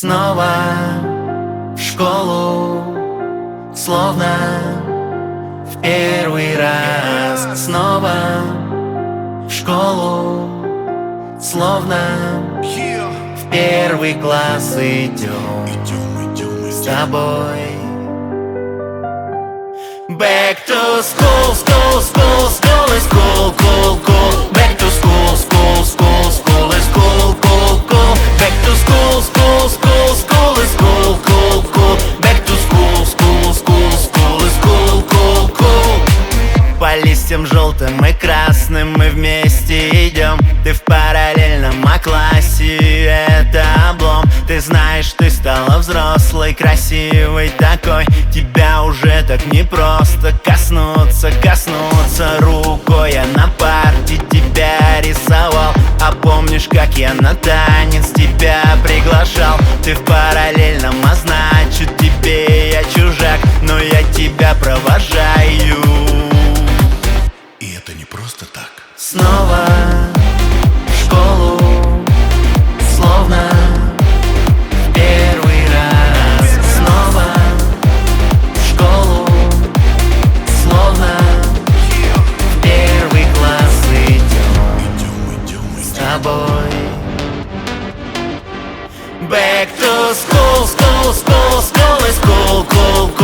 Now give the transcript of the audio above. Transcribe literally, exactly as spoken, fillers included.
Снова в школу, словно в первый раз. Снова в школу, словно в первый класс идем с тобой. Back to school, school, school, school is cool, cool, cool. Back to school, school, school, school is cool, cool, cool. Back to school, school, school, school is cool, cool, cool. Back to school, school, school, school is cool, cool, cool. По листьям желтым и красным мы вместе идем. Ты в параллельном А-классе, это облом. Ты знаешь, ты стала взрослой, красивой такой. Тебя уже так непросто коснуться, коснуться рукой. Я на парте тебя рисовал. А помнишь, как я на танец тебя приглашал? Ты в параллельном, а значит тебе я чужак. Но я тебя провожаю. И это не просто так. Снова в школу, словно в первый раз. Снова в школу, словно в первый класс идем Идем, идем, с идем. тобой. Back to school, school, school, school is cool, cool, cool.